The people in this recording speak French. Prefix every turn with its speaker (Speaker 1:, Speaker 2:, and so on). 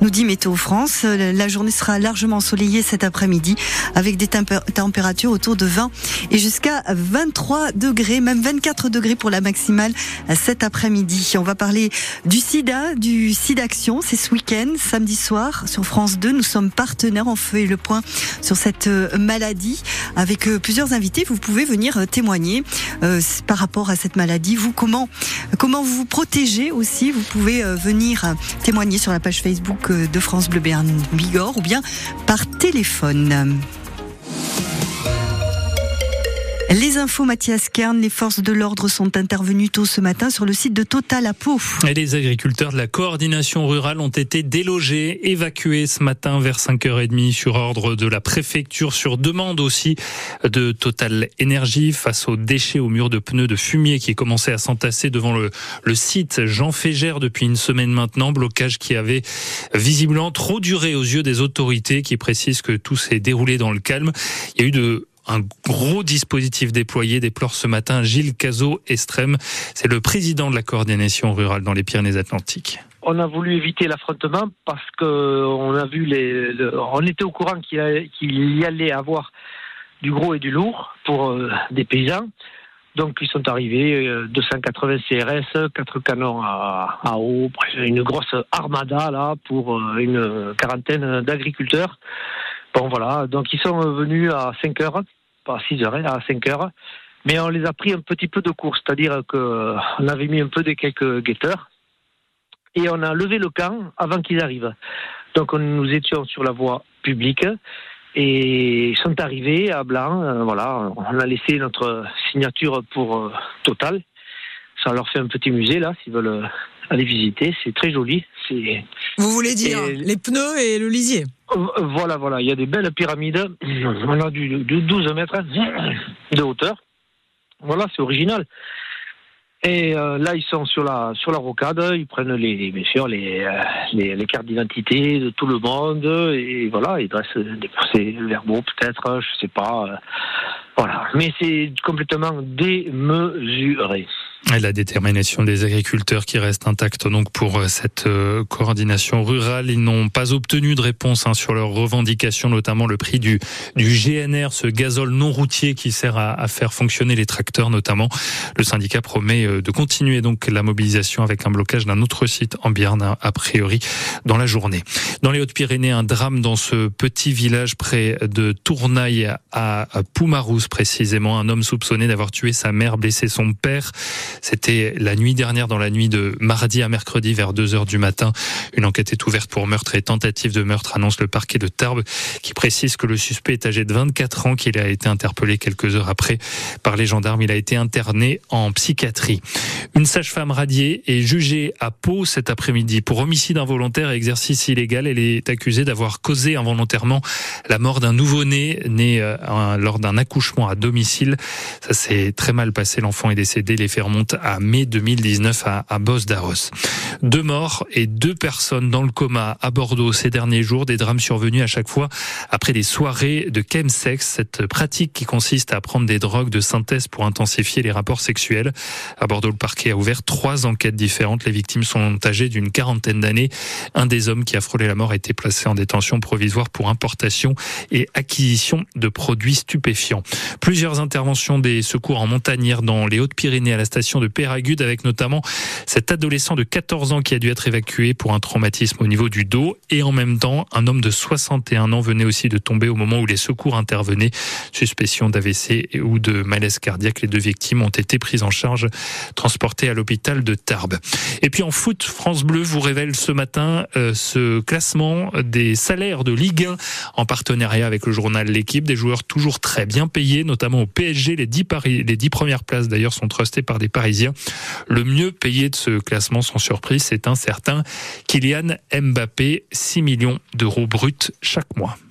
Speaker 1: nous dit Météo France. La journée sera largement ensoleillée cet après-midi avec des températures autour de 20 et jusqu'à 23 degrés, même 24 degrés pour la maximale cet après-midi. On va parler du SIDAction. C'est ce week-end, samedi soir, sur France 2. Nous sommes partenaires. On fait le point sur cette maladie avec plusieurs invités. Vous pouvez venir témoigner par rapport à cette maladie. Vous, comment vous vous protégez aussi? Vous pouvez venir témoigner sur la page Facebook de France Bleu Béarn Bigorre ou bien par téléphone. Les infos, Mathias Kern, les forces de l'ordre sont intervenues tôt ce matin sur le site de Total à Pau.
Speaker 2: Et les agriculteurs de la coordination rurale ont été délogés, évacués ce matin vers 5h30 sur ordre de la préfecture, sur demande aussi de Total Énergie face aux déchets au mur de pneus de fumier qui commençaient à s'entasser devant le site Jean Fégère depuis une semaine maintenant. Blocage qui avait visiblement trop duré aux yeux des autorités qui précisent que tout s'est déroulé dans le calme. Il y a eu un gros dispositif déployé, déplore ce matin Gilles Cazot-Estrem. C'est le président de la coordination rurale dans les Pyrénées-Atlantiques.
Speaker 3: On a voulu éviter l'affrontement parce que on a vu on était au courant qu'il y allait avoir du gros et du lourd pour des paysans. Donc ils sont arrivés, 280 CRS, 4 canons à eau, une grosse armada là pour une quarantaine d'agriculteurs. Bon voilà, donc ils sont venus à 5h, pas à 6h, à 5h, mais on les a pris un petit peu de court, c'est-à-dire qu'on avait mis un peu des quelques guetteurs, et on a levé le camp avant qu'ils arrivent. Donc nous étions sur la voie publique, et ils sont arrivés à Blanc, voilà, on a laissé notre signature pour Total. Ça leur fait un petit musée là, s'ils veulent aller visiter, c'est très joli.
Speaker 4: Vous voulez dire les pneus et le lisier?
Speaker 3: Voilà, il y a des belles pyramides, on a du 12 mètres de hauteur, voilà, c'est original. Et là, ils sont sur la rocade, ils prennent bien sûr les cartes d'identité de tout le monde, et voilà, ils dressent des verbaux peut-être, je sais pas, voilà. Mais c'est complètement démesuré.
Speaker 2: Et la détermination des agriculteurs qui reste intacte donc pour cette coordination rurale. Ils n'ont pas obtenu de réponse sur leurs revendications, notamment le prix du GNR, ce gazole non routier qui sert à faire fonctionner les tracteurs notamment. Le syndicat promet de continuer donc la mobilisation avec un blocage d'un autre site en Béarn a priori dans la journée. Dans les Hautes-Pyrénées, un drame dans ce petit village près de Tournaille à Poumarousse précisément. Un homme soupçonné d'avoir tué sa mère, blessé son père. C'était la nuit dernière, dans la nuit de mardi à mercredi vers 2h du matin. Une enquête est ouverte pour meurtre et tentative de meurtre, annonce le parquet de Tarbes, qui précise que le suspect est âgé de 24 ans, qu'il a été interpellé quelques heures après par les gendarmes. Il a été interné en psychiatrie. Une sage-femme radiée est jugée à Pau cet après-midi pour homicide involontaire et exercice illégal. Elle est accusée d'avoir causé involontairement la mort d'un nouveau-né né lors d'un accouchement à domicile. Ça s'est très mal passé. L'enfant est décédé. Les faits remontent à mai 2019 à Bos d'Arros. 2 morts et 2 personnes dans le coma à Bordeaux ces derniers jours. Des drames survenus à chaque fois après des soirées de chemsex, cette pratique qui consiste à prendre des drogues de synthèse pour intensifier les rapports sexuels. À Bordeaux, le parquet a ouvert 3 enquêtes différentes. Les victimes sont âgées d'une quarantaine d'années. Un des hommes qui a frôlé la mort a été placé en détention provisoire pour importation et acquisition de produits stupéfiants. Plusieurs interventions des secours en montagnère dans les Hautes-Pyrénées à la station de Péragude, avec notamment cet adolescent de 14 ans qui a dû être évacué pour un traumatisme au niveau du dos, et en même temps un homme de 61 ans venait aussi de tomber au moment où les secours intervenaient. Suspicion d'AVC ou de malaise cardiaque. Les 2 victimes ont été prises en charge, transportées à l'hôpital de Tarbes. Et puis en foot, France Bleu vous révèle ce matin ce classement des salaires de Ligue 1 en partenariat avec le journal L'Équipe. Des joueurs toujours très bien payés, notamment au PSG. Les 10 premières places d'ailleurs sont trustées par des Parisiens. Le mieux payé de ce classement, sans surprise, c'est un certain Kylian Mbappé, 6 millions d'euros bruts chaque mois.